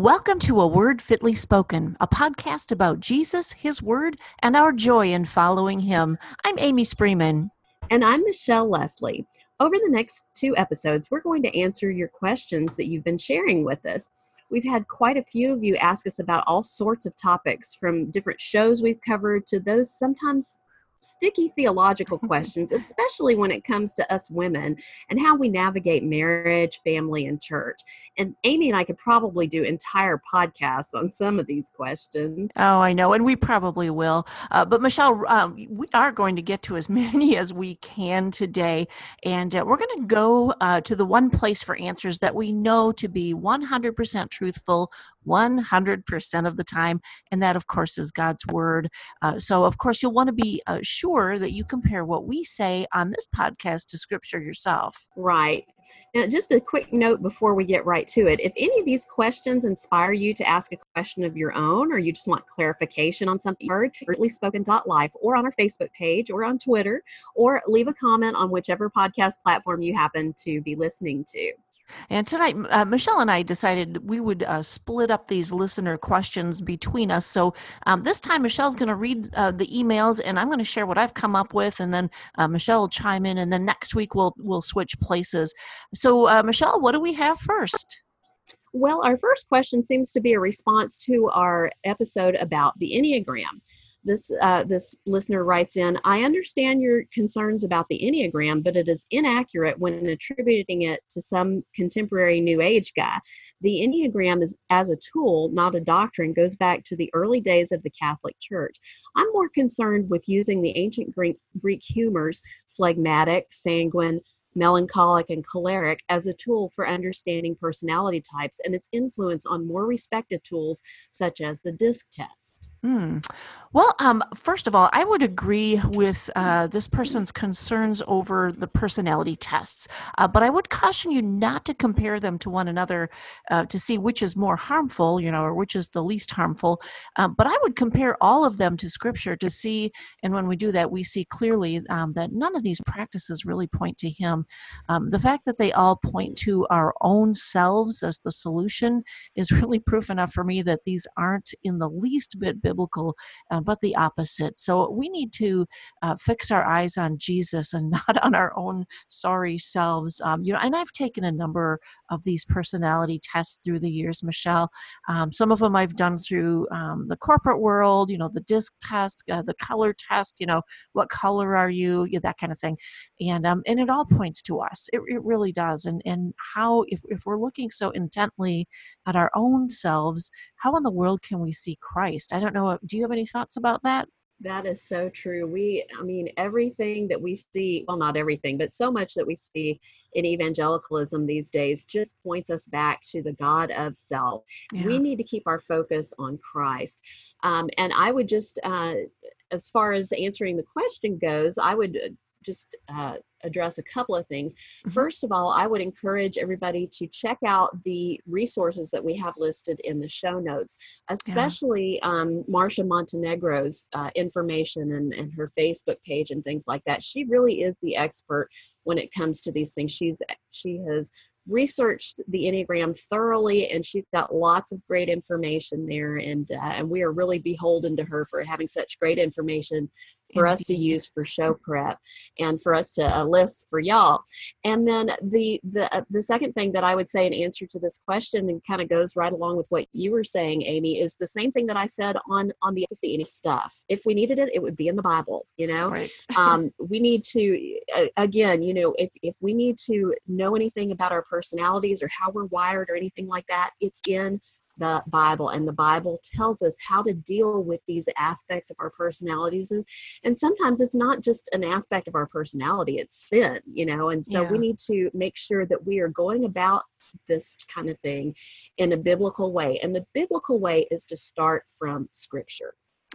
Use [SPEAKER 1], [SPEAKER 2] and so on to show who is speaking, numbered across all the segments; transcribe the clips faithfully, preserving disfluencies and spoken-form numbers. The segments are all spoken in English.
[SPEAKER 1] Welcome to A Word Fitly Spoken, a podcast about Jesus, His Word, and our joy in following Him. I'm Amy Spreeman.
[SPEAKER 2] And I'm Michelle Leslie. Over the next two episodes, we're going to answer your questions that you've been sharing with us. We've had quite a few of you ask us about all sorts of topics, from different shows we've covered to those sometimes sticky theological questions, especially when it comes to us women and how we navigate marriage, family, and church. And Amy and I could probably do entire podcasts on some of these questions.
[SPEAKER 1] Oh, I know, and we probably will. Uh, but Michelle, um, we are going to get to as many as we can today, and uh, we're going to go uh, to the one place for answers that we know to be one hundred percent truthful one hundred percent of the time, and that, of course, is God's Word. Uh, so, of course, you'll want to be uh, sure that you compare what we say on this podcast to Scripture yourself.
[SPEAKER 2] Right. Now, just a quick note before we get right to it. If any of these questions inspire you to ask a question of your own, or you just want clarification on something you heard, fitly spoken dot life, or on our Facebook page, or on Twitter, or leave a comment on whichever podcast platform you happen to be listening to.
[SPEAKER 1] And tonight, uh, Michelle and I decided we would uh, split up these listener questions between us. So um, this time, Michelle's going to read uh, the emails, and I'm going to share what I've come up with, and then uh, Michelle will chime in, and then next week we'll we'll switch places. So, uh, Michelle, what do we have first?
[SPEAKER 2] Well, our first question seems to be a response to our episode about the Enneagram. This uh, this listener writes in, I understand your concerns about the Enneagram, but it is inaccurate when attributing it to some contemporary New Age guy. The Enneagram is, as a tool, not a doctrine, goes back to the early days of the Catholic Church. I'm more concerned with using the ancient Greek, Greek humors, phlegmatic, sanguine, melancholic, and choleric, as a tool for understanding personality types and its influence on more respected tools such as the DISC test.
[SPEAKER 1] Hmm. Well, um, first of all, I would agree with uh, this person's concerns over the personality tests, uh, but I would caution you not to compare them to one another uh, to see which is more harmful, you know, or which is the least harmful. Um, but I would compare all of them to Scripture to see, and when we do that, we see clearly um, that none of these practices really point to Him. Um, the fact that they all point to our own selves as the solution is really proof enough for me that these aren't in the least bit biblical, uh, but the opposite. So we need to uh, fix our eyes on Jesus and not on our own sorry selves. Um, you know, and I've taken a number of these personality tests through the years, Michelle. Um, some of them I've done through um, the corporate world, you know, the DISC test, uh, the color test, you know, what color are you, yeah, that kind of thing. And um, and it all points to us. It, it really does. And and how, if, if we're looking so intently at our own selves, how in the world can we see Christ? I don't know. Do you have any thoughts about that?
[SPEAKER 2] That is so true. We, I mean, everything that we see, well, not everything, but so much that we see in evangelicalism these days just points us back to the God of self.
[SPEAKER 1] Yeah.
[SPEAKER 2] We need to keep our focus on Christ. Um, and I would just, uh, as far as answering the question goes, I would just uh, address a couple of things. Mm-hmm. First of all, I would encourage everybody to check out the resources that we have listed in the show notes, especially yeah. um, Marcia Montenegro's uh, information and, and her Facebook page and things like that. She really is the expert when it comes to these things. She's she has researched the Enneagram thoroughly, and she's got lots of great information there, and uh, and we are really beholden to her for having such great information for Indeed. Us to use for show prep and for us to uh, list for y'all. And then the the uh, the second thing that I would say in answer to this question, and kind of goes right along with what you were saying, Amy, is the same thing that I said on on the any stuff. If we needed it, it would be in the Bible. You know,
[SPEAKER 1] right.
[SPEAKER 2] um, we need to uh, again, you know, if if we need to know anything about our personalities or how we're wired or anything like that, it's in the Bible, and the Bible tells us how to deal with these aspects of our personalities. And, and sometimes it's not just an aspect of our personality, it's sin, you know, and so yeah. we need to make sure that we are going about this kind of thing in a biblical way. And the biblical way is to start from Scripture.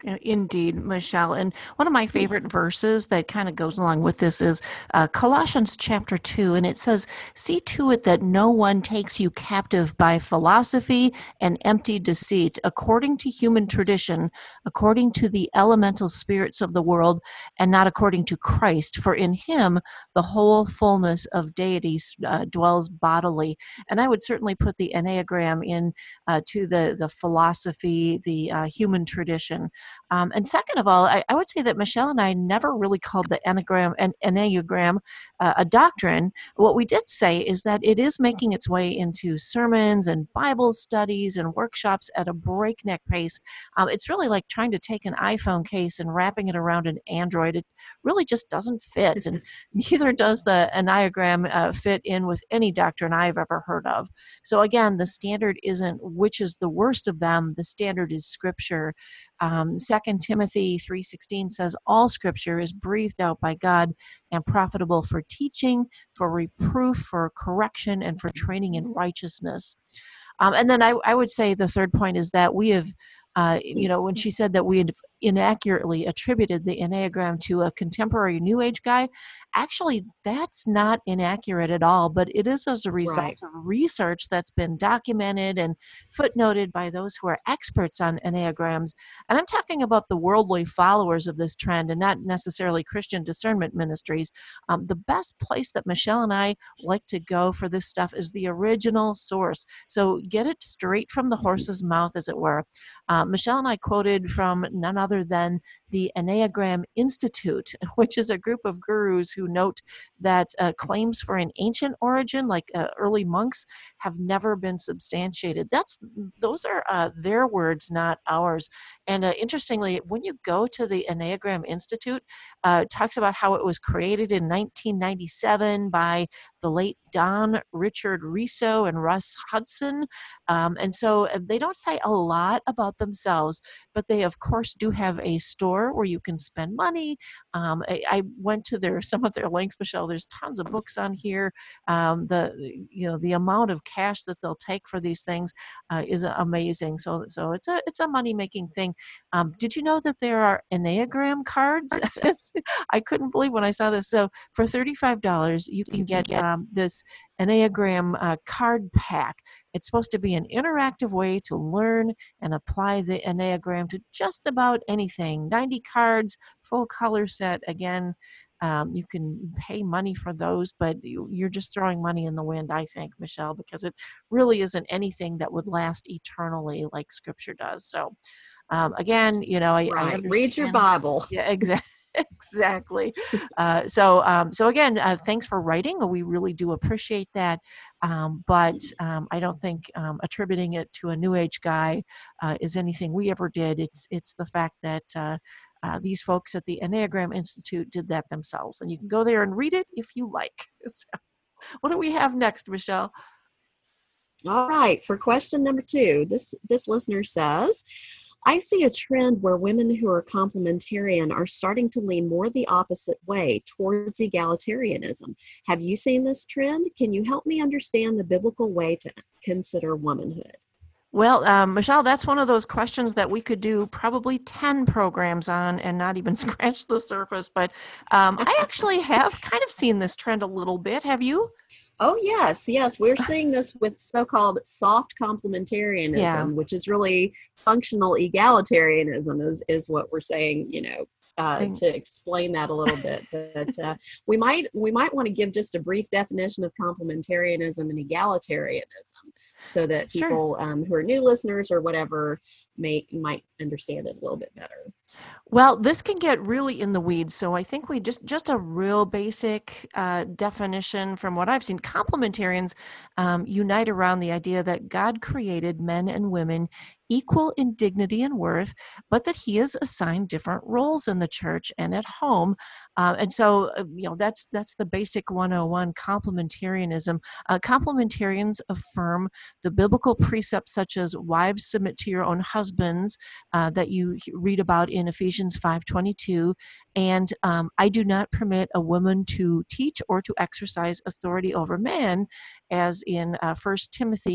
[SPEAKER 1] Uh, Indeed, Michelle. And one of my favorite verses that kind of goes along with this is uh, Colossians chapter two. And it says, "See to it that no one takes you captive by philosophy and empty deceit, according to human tradition, according to the elemental spirits of the world, and not according to Christ. For in him the whole fullness of deity uh, dwells bodily." And I would certainly put the Enneagram in uh, to the, the philosophy, the uh, human tradition. Um, and second of all, I, I would say that Michelle and I never really called the Enneagram an Enneagram uh, a doctrine. What we did say is that it is making its way into sermons and Bible studies and workshops at a breakneck pace. Um, it's really like trying to take an iPhone case and wrapping it around an Android. It really just doesn't fit, and neither does the Enneagram uh, fit in with any doctrine I've ever heard of. So again, the standard isn't which is the worst of them. The standard is Scripture. Um, Second Timothy three sixteen says, "All Scripture is breathed out by God and profitable for teaching, for reproof, for correction, and for training in righteousness." Um, and then I, I would say the third point is that we have, uh, you know, when she said that we had inaccurately attributed the Enneagram to a contemporary New Age guy, actually, that's not inaccurate at all, but it is as a result
[SPEAKER 2] Right.
[SPEAKER 1] of research that's been documented and footnoted by those who are experts on Enneagrams. And I'm talking about the worldly followers of this trend and not necessarily Christian discernment ministries. Um, the best place that Michelle and I like to go for this stuff is the original source. So get it straight from the horse's mouth, as it were. Uh, Michelle and I quoted from none other than the Enneagram Institute, which is a group of gurus who note that uh, claims for an ancient origin, like uh, early monks, have never been substantiated. That's those are uh, their words, not ours. And uh, interestingly, when you go to the Enneagram Institute, uh, it talks about how it was created in nineteen ninety-seven by the late Don Richard Riso and Russ Hudson. Um, and so uh, they don't say a lot about themselves, but they, of course, do have a store where you can spend money. Um, I, I went to their some of their links, Michelle. There's tons of books on here. Um, the you know the amount of cash that they'll take for these things uh, is amazing. So so it's a it's a money making thing. Um, did you know that there are Enneagram cards? I couldn't believe when I saw this. So for thirty-five dollars, you can get um, this Enneagram uh, card pack. It's supposed to be an interactive way to learn and apply the Enneagram to just about anything. ninety cards, full color set. Again, um, you can pay money for those, but you, you're just throwing money in the wind, I think, Michelle, because it really isn't anything that would last eternally like Scripture does. So, um, again, you know, I, I
[SPEAKER 2] Right. Read your
[SPEAKER 1] understand.
[SPEAKER 2] Bible.
[SPEAKER 1] Yeah, exactly. Exactly. Uh, so, um, so again, uh, thanks for writing. We really do appreciate that. Um, but um, I don't think um, attributing it to a New Age guy uh, is anything we ever did. It's it's the fact that uh, uh, these folks at the Enneagram Institute did that themselves, and you can go there and read it if you like. So, what do we have next, Michelle?
[SPEAKER 2] All right. For question number two, this this listener says, I see a trend where women who are complementarian are starting to lean more the opposite way towards egalitarianism. Have you seen this trend? Can you help me understand the biblical way to consider womanhood?
[SPEAKER 1] Well, um, Michelle, that's one of those questions that we could do probably ten programs on and not even scratch the surface. But um, I actually have kind of seen this trend a little bit. Have you?
[SPEAKER 2] Oh, yes, yes. We're seeing this with so-called soft
[SPEAKER 1] Yeah.
[SPEAKER 2] complementarianism, which is really functional egalitarianism is, is what we're saying, you know, uh,
[SPEAKER 1] And,
[SPEAKER 2] to explain that a little bit. But uh, we might we might want to give just a brief definition of complementarianism and egalitarianism so that
[SPEAKER 1] sure.
[SPEAKER 2] people um, who are new listeners or whatever may might understand it a little bit better.
[SPEAKER 1] Well, this can get really in the weeds, so I think we just just a real basic uh, definition from what I've seen. Complementarians um, unite around the idea that God created men and women equal in dignity and worth, but that He has assigned different roles in the church and at home. Uh, and so, uh, you know, that's that's the basic one oh one complementarianism. Uh, complementarians affirm the biblical precepts such as wives submit to your own husbands uh, that you read about in Ephesians five twenty-two, and um, I do not permit a woman to teach or to exercise authority over man, as in uh, First Timothy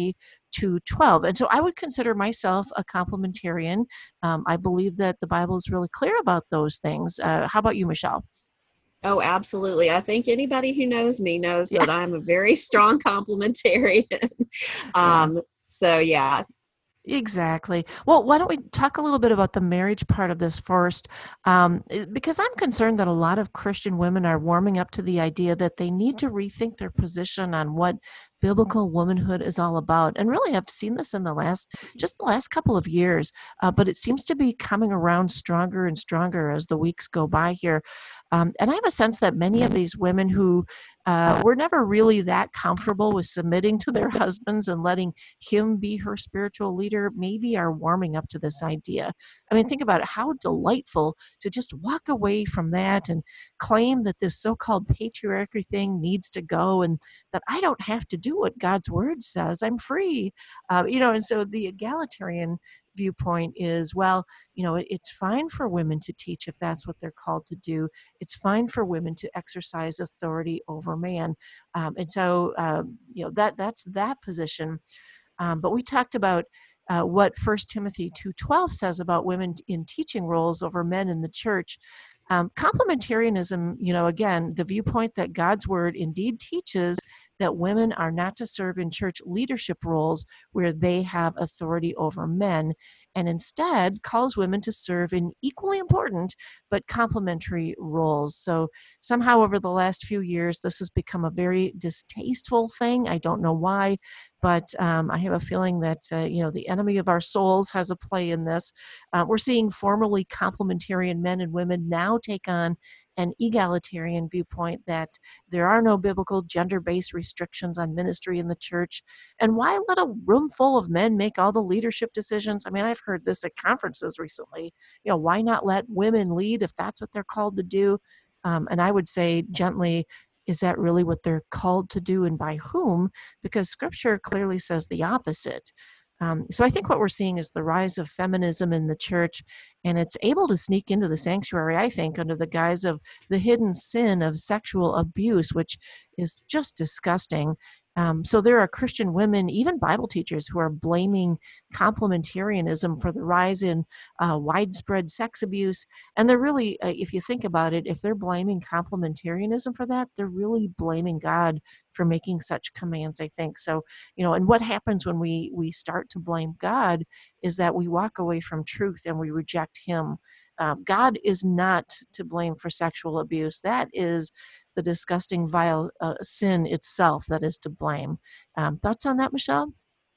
[SPEAKER 1] two twelve. And so I would consider myself a complementarian. Um, I believe that the Bible is really clear about those things. Uh, how about you, Michelle?
[SPEAKER 2] Oh, absolutely. I think anybody who knows me knows
[SPEAKER 1] Yeah.
[SPEAKER 2] that I'm a very strong complementarian.
[SPEAKER 1] Yeah.
[SPEAKER 2] um, so yeah.
[SPEAKER 1] Exactly. Well, why don't we talk a little bit about the marriage part of this first? Um, eh, because I'm concerned that a lot of Christian women are warming up to the idea that they need to rethink their position on what biblical womanhood is all about. And really, I've seen this in the last, just the last couple of years, uh, but it seems to be coming around stronger and stronger as the weeks go by here. Um, and I have a sense that many of these women who uh, were never really that comfortable with submitting to their husbands and letting him be her spiritual leader maybe are warming up to this idea. I mean, think about it. How delightful to just walk away from that and claim that this so-called patriarchy thing needs to go and that I don't have to do what God's word says. I'm free. Uh, you know, and so the egalitarian viewpoint is, well, you know, it, it's fine for women to teach if that's what they're called to do. It's fine for women to exercise authority over man. Um, and so, um, you know, that that's that position. Um, but we talked about uh, what First Timothy two twelve says about women in teaching roles over men in the church. Um, complementarianism, you know, again, the viewpoint that God's word indeed teaches that women are not to serve in church leadership roles where they have authority over men, and instead calls women to serve in equally important but complementary roles. So somehow over the last few years, this has become a very distasteful thing. I don't know why, but um, I have a feeling that, uh, you know, the enemy of our souls has a play in this. Uh, we're seeing formerly complementarian men and women now take on an egalitarian viewpoint that there are no biblical gender-based restrictions on ministry in the church. And why let a room full of men make all the leadership decisions? I mean, I've heard this at conferences recently. You know, why not let women lead if that's what they're called to do? Um, and I would say gently, is that really what they're called to do and by whom? Because scripture clearly says the opposite. Um, so I think what we're seeing is the rise of feminism in the church, and it's able to sneak into the sanctuary, I think, under the guise of the hidden sin of sexual abuse, which is just disgusting. Um, so there are Christian women, even Bible teachers, who are blaming complementarianism for the rise in uh, widespread sex abuse. And they're really, uh, if you think about it, if they're blaming complementarianism for that, they're really blaming God for making such commands, I think. So, you know, and what happens when we we start to blame God is that we walk away from truth and we reject him. Um, God is not to blame for sexual abuse. That is the disgusting, vile uh, sin itself that is to blame. Um, thoughts on that, Michelle?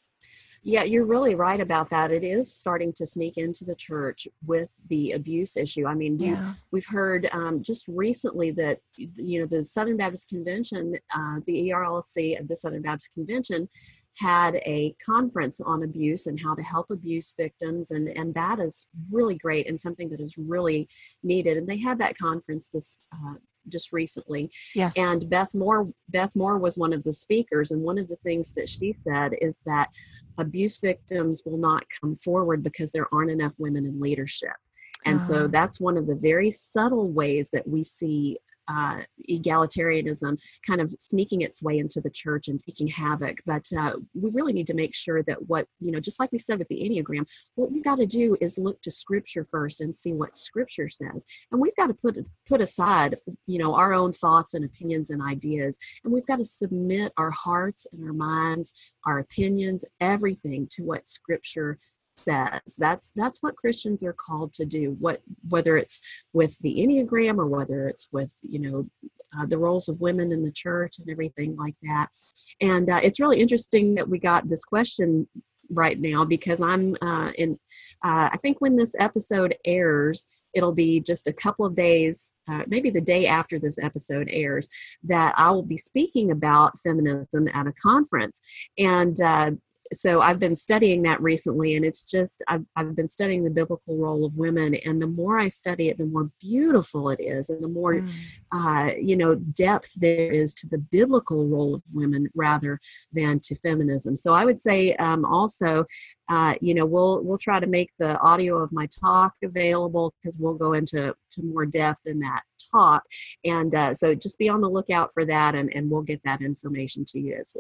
[SPEAKER 2] Yeah, you're really right about that. It is starting to sneak into the church with the abuse issue. I mean, we
[SPEAKER 1] Yeah.
[SPEAKER 2] we've heard um, just recently that you know the Southern Baptist Convention, uh, the E R L C of the Southern Baptist Convention, had a conference on abuse and how to help abuse victims, and and that is really great and something that is really needed. And they had that conference this. Uh, just recently,
[SPEAKER 1] Yes.
[SPEAKER 2] and Beth Moore Beth Moore was one of the speakers, and one of the things that she said is that abuse victims will not come forward because there aren't enough women in leadership. And so
[SPEAKER 1] Uh,
[SPEAKER 2] that's one of the very subtle ways that we see uh, egalitarianism kind of sneaking its way into the church and wreaking havoc. But uh, we really need to make sure that what, you know, just like we said with the Enneagram, what we've got to do is look to Scripture first and see what Scripture says. And we've got to put put aside, you know, our own thoughts and opinions and ideas. And we've got to submit our hearts and our minds, our opinions, everything to what Scripture says. That's that's what Christians are called to do. What whether it's with the Enneagram or whether it's with you know uh, the roles of women in the church and everything like that. And uh, it's really interesting that we got this question right now because I'm uh, in. Uh, I think when this episode airs, it'll be just a couple of days, uh, maybe the day after this episode airs, that I will be speaking about feminism at a conference. And uh, so I've been studying that recently, and it's just, I've, I've been studying the biblical role of women, and the more I study it, the more beautiful it is, and the more,
[SPEAKER 1] mm,
[SPEAKER 2] uh, you know, depth there is to the biblical role of women rather than to feminism. So I would say um, also, uh, you know, we'll we'll try to make the audio of my talk available because we'll go into to more depth in that talk. And uh, so just be on the lookout for that, and, and we'll get that information to you as well.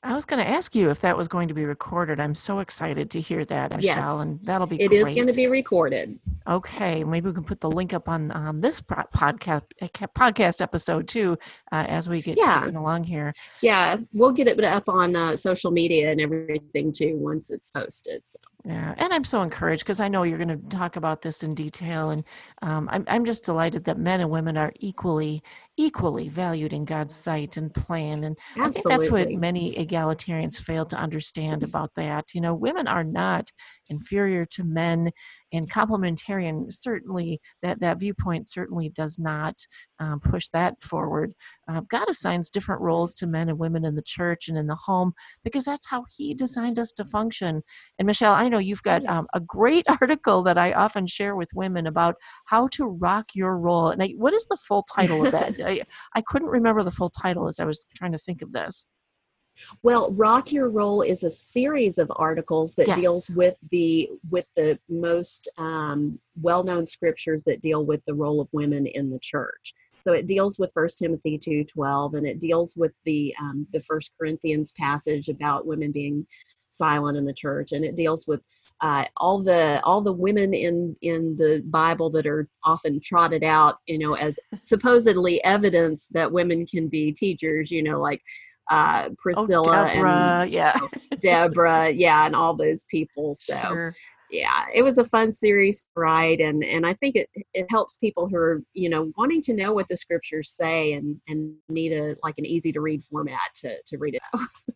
[SPEAKER 1] I was going to ask you if that was going to be recorded. I'm so excited to hear that, Michelle,
[SPEAKER 2] Yes,
[SPEAKER 1] and that'll be
[SPEAKER 2] it is going to
[SPEAKER 1] great.
[SPEAKER 2] be recorded.
[SPEAKER 1] Okay, maybe we can put the link up on on this pro- podcast eh, ca- podcast episode too, uh, as we get
[SPEAKER 2] Yeah,
[SPEAKER 1] clicking along here.
[SPEAKER 2] yeah, we'll get it up on uh, social media and everything too once it's posted. So.
[SPEAKER 1] Yeah, and I'm so encouraged because I know you're going to talk about this in detail, and um, I'm I'm just delighted that men and women are equally equally valued in God's sight and plan, and I think that's what
[SPEAKER 2] Absolutely.
[SPEAKER 1] many egalitarians fail to understand about that. You know, women are not inferior to men, and complementarian certainly that that viewpoint certainly does not um, push that forward. Uh, God assigns different roles to men and women in the church and in the home because that's how He designed us to function. And Michelle, I know you've got
[SPEAKER 2] Yeah.
[SPEAKER 1] um, a great article that I often share with women about how to rock your role. And I, what is the full title of that? I, I couldn't remember the full title as I was trying to think of this.
[SPEAKER 2] Well, Rock Your Role is a series of articles that deals
[SPEAKER 1] Yes.
[SPEAKER 2] with the with the most um, well-known scriptures that deal with the role of women in the church. So it deals with First Timothy two twelve, and it deals with the um, the First Corinthians passage about women being silent in the church, and it deals with uh, all the all the women in in the Bible that are often trotted out, you know, as supposedly evidence that women can be teachers. You know, like uh,
[SPEAKER 1] Oh,
[SPEAKER 2] Priscilla and
[SPEAKER 1] Deborah. Yeah.
[SPEAKER 2] you know, Deborah, yeah, and all those people. So,
[SPEAKER 1] Sure.
[SPEAKER 2] yeah, it was a fun series to write, and and I think it it helps people who are you know wanting to know what the scriptures say and and need a like an easy to read format to to read it.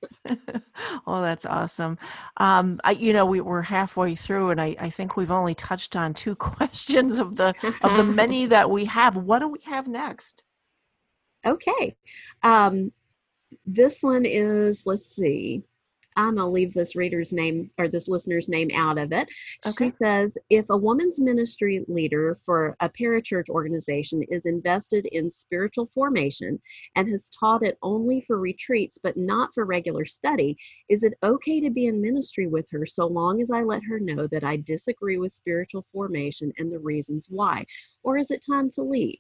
[SPEAKER 1] Oh, that's awesome. Um, I, you know, we, we're halfway through, and I, I think we've only touched on two questions of the of the many that we have. What do we have next?
[SPEAKER 2] Okay, um, this one is, let's see. I'm going to leave this reader's name or this listener's name out of it. She
[SPEAKER 1] Okay.
[SPEAKER 2] says, if a woman's ministry leader for a parachurch organization is invested in spiritual formation and has taught it only for retreats but not for regular study, is it okay to be in ministry with her so long as I let her know that I disagree with spiritual formation and the reasons why? Or is it time to leave?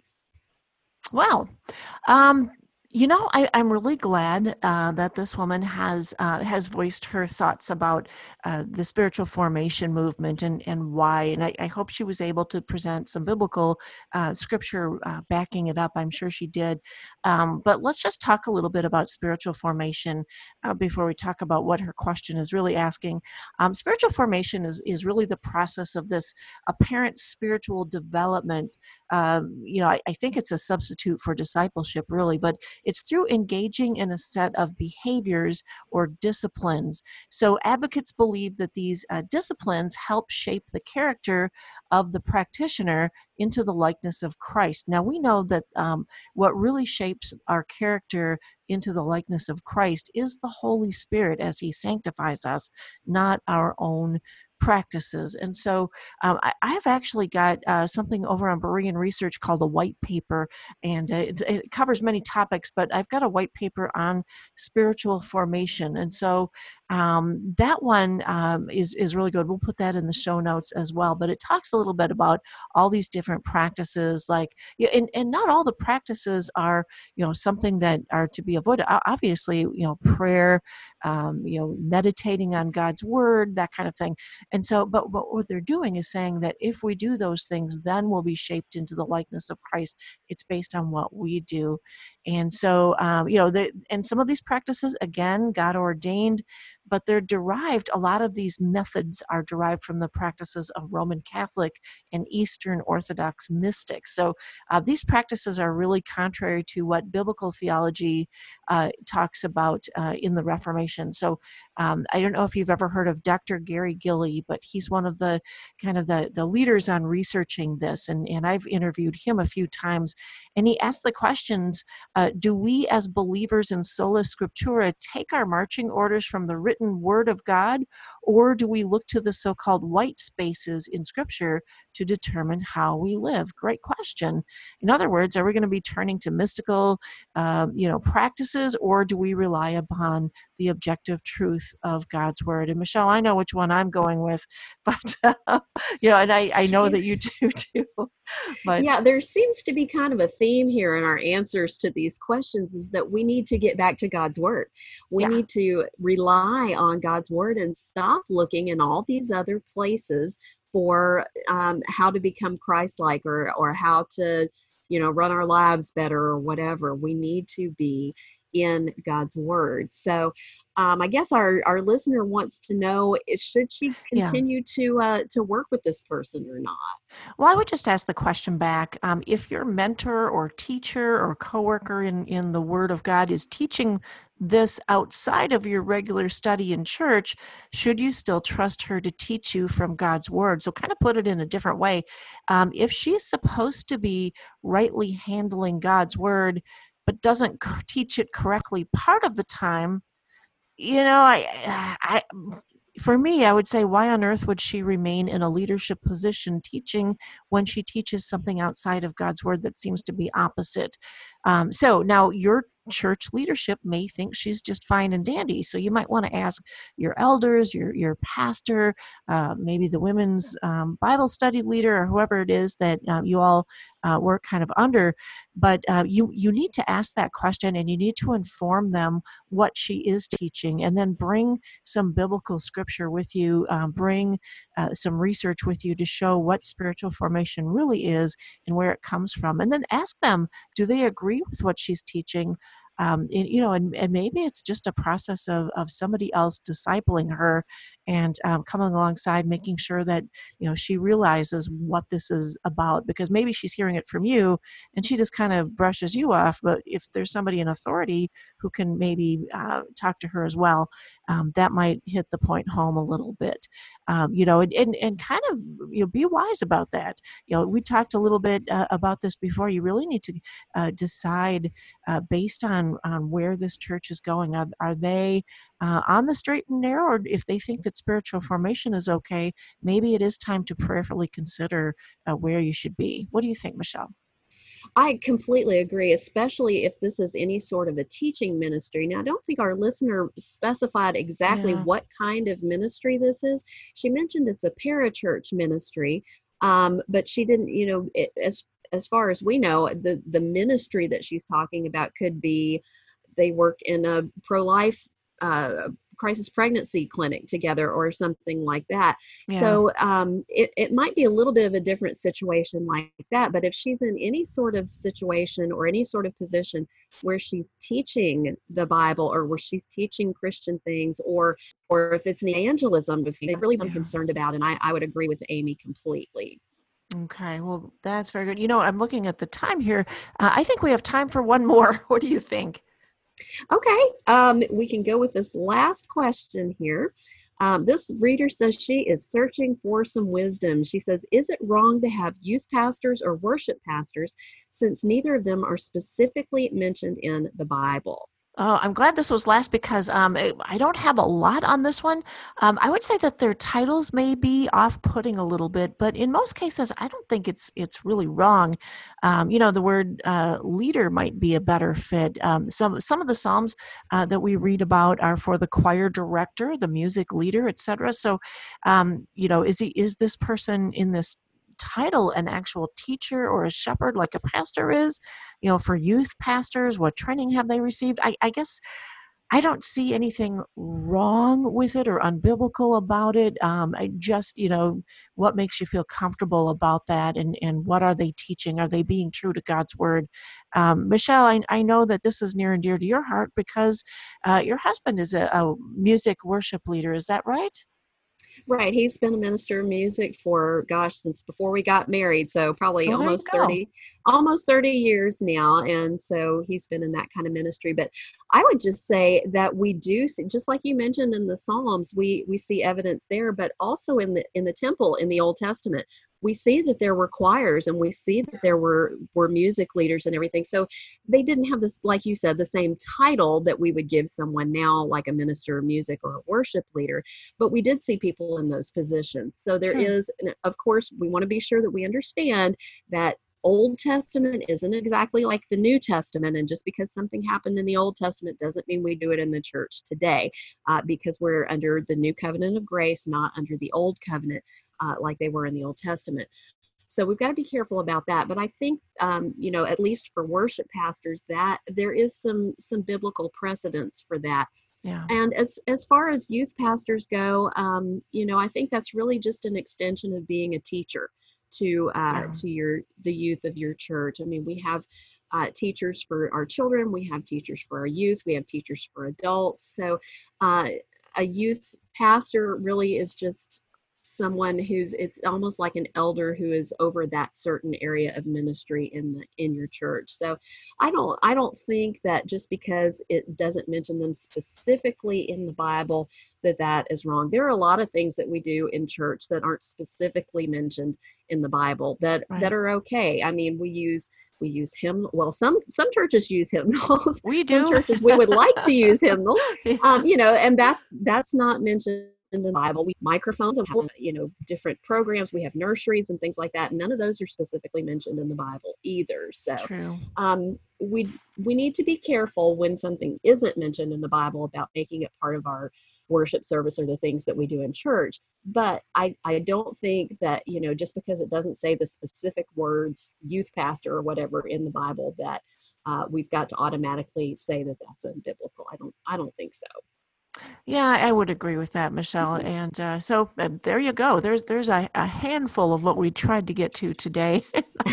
[SPEAKER 1] Well, um, you know, I, I'm really glad uh, that this woman has uh, has voiced her thoughts about uh, the spiritual formation movement and and why. And I, I hope she was able to present some biblical uh, scripture uh, backing it up. I'm sure she did. Um, but let's just talk a little bit about spiritual formation uh, before we talk about what her question is really asking. Um, spiritual formation is is really the process of this apparent spiritual development. Um, you know, I, I think it's a substitute for discipleship, really, but it's through engaging in a set of behaviors or disciplines. So advocates believe that these uh, disciplines help shape the character of the practitioner into the likeness of Christ. Now, we know that um, what really shapes our character into the likeness of Christ is the Holy Spirit as He sanctifies us, not our own practices. And so um, I, I've actually got uh, something over on Berean Research called a white paper, and uh, it's, it covers many topics, but I've got a white paper on spiritual formation. And so um, that one um, is, is really good. We'll put that in the show notes as well, but it talks a little bit about all these different practices, like, yeah, and, and not all the practices are, you know, something that are to be avoided. Obviously, you know, prayer, um, you know, meditating on God's word, that kind of thing. And so, but, but what they're doing is saying that if we do those things, then we'll be shaped into the likeness of Christ. It's based on what we do. And so, um, you know, the, and some of these practices, again, God ordained, but they're derived, a lot of these methods are derived from the practices of Roman Catholic and Eastern Orthodox mystics. So uh, these practices are really contrary to what biblical theology uh, talks about uh, in the Reformation. So um, I don't know if you've ever heard of Doctor Gary Gilley, but he's one of the kind of the, the leaders on researching this. And, and I've interviewed him a few times. And he asked the questions, uh, do we as believers in sola scriptura take our marching orders from the written word of God, or do we look to the so-called white spaces in scripture to determine how we live? Great question. In other words, are we going to be turning to mystical, um, you know, practices, or do we rely upon the objective truth of God's word. And Michelle, I know which one I'm going with, but uh, you know, and I, I know
[SPEAKER 2] Yeah.
[SPEAKER 1] that you do too. But
[SPEAKER 2] Yeah, there seems to be kind of a theme here in our answers to these questions is that we need to get back to God's word. We
[SPEAKER 1] yeah,
[SPEAKER 2] need to rely on God's word and stop looking in all these other places for um, how to become Christ-like or or how to, you know, run our lives better or whatever. We need to be in God's word. So um, I guess our, our listener wants to know, is- should she
[SPEAKER 1] yeah.
[SPEAKER 2] continue to uh, to work with this person or not?
[SPEAKER 1] Well, I would just ask the question back. Um, if your mentor or teacher or coworker in, in the Word of God is teaching this outside of your regular study in church, should you still trust her to teach you from God's Word? So, kind of put it in a different way. Um, if she's supposed to be rightly handling God's Word, but doesn't c- teach it correctly part of the time, you know, I, I, for me, I would say, why on earth would she remain in a leadership position teaching when she teaches something outside of God's word that seems to be opposite? Um, so now your church leadership may think she's just fine and dandy. So you might want to ask your elders, your your pastor, uh, maybe the women's um, Bible study leader, or whoever it is that um, you all uh, work kind of under. But uh, you you need to ask that question, and you need to inform them what she is teaching, and then bring some biblical scripture with you, um, bring uh, some research with you to show what spiritual formation really is and where it comes from. And then ask them, do they agree with what she's teaching? Um, and, you know, and, and maybe it's just a process of, of somebody else discipling her and um, coming alongside, making sure that, you know, she realizes what this is about, because maybe she's hearing it from you and she just kind of brushes you off. But if there's somebody in authority who can maybe uh, talk to her as well, um, that might hit the point home a little bit. Um, you know, and, and, and kind of, you know, be wise about that. You know, we talked a little bit uh, about this before. You really need to uh, decide uh, based on, on where this church is going. Are, are they uh, on the straight and narrow? Or if they think that spiritual formation is okay, maybe it is time to prayerfully consider uh, where you should be. What do you think, Michelle?
[SPEAKER 2] I completely agree, especially if this is any sort of a teaching ministry. Now, I don't think our listener specified exactly
[SPEAKER 1] Yeah.
[SPEAKER 2] what kind of ministry this is. She mentioned it's a parachurch ministry, um, but she didn't, you know, it, as as far as we know, the the ministry that she's talking about could be they work in a pro-life uh, crisis pregnancy clinic together or something like that.
[SPEAKER 1] Yeah.
[SPEAKER 2] So um, it, it might be a little bit of a different situation like that. But if she's in any sort of situation or any sort of position where she's teaching the Bible or where she's teaching Christian things, or or if it's an evangelism, if they've really been
[SPEAKER 1] Yeah.
[SPEAKER 2] concerned about, and I, I would agree with Amy completely.
[SPEAKER 1] Okay, well, that's very good. You know, I'm looking at the time here. Uh, I think we have time for one more. What do you think?
[SPEAKER 2] Okay, um, we can go with this last question here. Um, this reader says she is searching for some wisdom. She says, is it wrong to have youth pastors or worship pastors since neither of them are specifically mentioned in the Bible?
[SPEAKER 1] Oh, I'm glad this was last because um, I I don't have a lot on this one. Um, I would say that their titles may be off-putting a little bit, but in most cases, I don't think it's it's really wrong. Um, you know, the word uh, leader might be a better fit. Um, some some of the psalms uh, that we read about are for the choir director, the music leader, et cetera. So, um, you know, is he is this person in this title an actual teacher or a shepherd like a pastor is? You know, for youth pastors, what training have they received? I, I guess I don't see anything wrong with it or unbiblical about it. Um, I just, you know, what makes you feel comfortable about that, and, and what are they teaching? Are they being true to God's word? Um, Michelle, I, I know that this is near and dear to your heart because uh, your husband is a, a music worship leader. Is that right?
[SPEAKER 2] Right. He's been a minister of music for, gosh, since before we got married. So probably
[SPEAKER 1] Oh, there you
[SPEAKER 2] almost
[SPEAKER 1] go.
[SPEAKER 2] thirty, almost thirty years now. And so he's been in that kind of ministry. But I would just say that we do see, just like you mentioned in the Psalms, we, we see evidence there, but also in the, in the temple in the Old Testament, we see that there were choirs and we see that there were, were music leaders and everything. So they didn't have this, like you said, the same title that we would give someone now, like a minister of music or a worship leader, but we did see people in those positions. So there
[SPEAKER 1] Sure.
[SPEAKER 2] is, of course, we want to be sure that we understand that Old Testament isn't exactly like the New Testament. And just because something happened in the Old Testament doesn't mean we do it in the church today, uh, because we're under the new covenant of grace, not under the old covenant uh, like they were in the Old Testament. So we've got to be careful about that. But I think, um, you know, at least for worship pastors, that there is some some biblical precedence for that.
[SPEAKER 1] Yeah.
[SPEAKER 2] And as as far as youth pastors go, um, you know, I think that's really just an extension of being a teacher to uh,
[SPEAKER 1] Yeah.
[SPEAKER 2] to your the youth of your church. I mean, we have uh, teachers for our children, we have teachers for our youth, we have teachers for adults. So uh, a youth pastor really is just someone who's, it's almost like an elder who is over that certain area of ministry in the in your church. So I don't I don't think that just because it doesn't mention them specifically in the Bible that that is wrong. There are a lot of things that we do in church that aren't specifically mentioned in the Bible that that
[SPEAKER 1] Right.
[SPEAKER 2] are okay. I mean, we use we use hymn. Well, some some churches use hymnals.
[SPEAKER 1] We
[SPEAKER 2] Some
[SPEAKER 1] do.
[SPEAKER 2] churches we would like to use hymnals,
[SPEAKER 1] Yeah.
[SPEAKER 2] um, you know, and that's that's not mentioned in the Bible. We microphones and have, you know, different programs. We have nurseries and things like that. None of those are specifically mentioned in the Bible either. So
[SPEAKER 1] True.
[SPEAKER 2] um, we we need to be careful when something isn't mentioned in the Bible about making it part of our worship service or the things that we do in church. But I, I don't think that, you know, just because it doesn't say the specific words youth pastor or whatever in the Bible that uh, we've got to automatically say that that's unbiblical. I don't I don't think so.
[SPEAKER 1] Yeah, I would agree with that, Michelle. And uh, so uh, there you go. There's there's a, a handful of what we tried to get to today.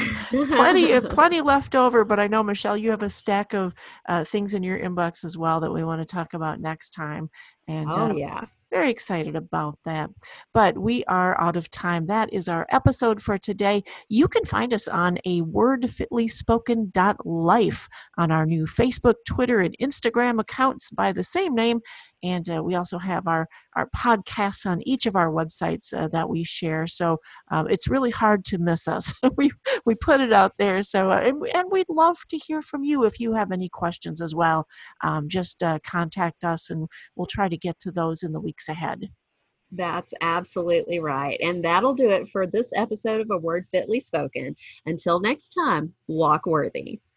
[SPEAKER 1] plenty uh, plenty left over, but I know, Michelle, you have a stack of uh, things in your inbox as well that we want to talk about next time. And
[SPEAKER 2] Oh
[SPEAKER 1] uh,
[SPEAKER 2] yeah.
[SPEAKER 1] very excited about that. But we are out of time. That is our episode for today. You can find us on a word fitly spoken dot life on our new Facebook, Twitter, and Instagram accounts by the same name. And uh, we also have our, our podcasts on each of our websites uh, that we share. So um, it's really hard to miss us. we, we put it out there. So, uh, and, and we'd love to hear from you if you have any questions as well. Um, just uh, contact us and we'll try to get to those in the weeks ahead.
[SPEAKER 2] That's absolutely right. And that'll do it for this episode of A Word Fitly Spoken. Until next time, walk worthy.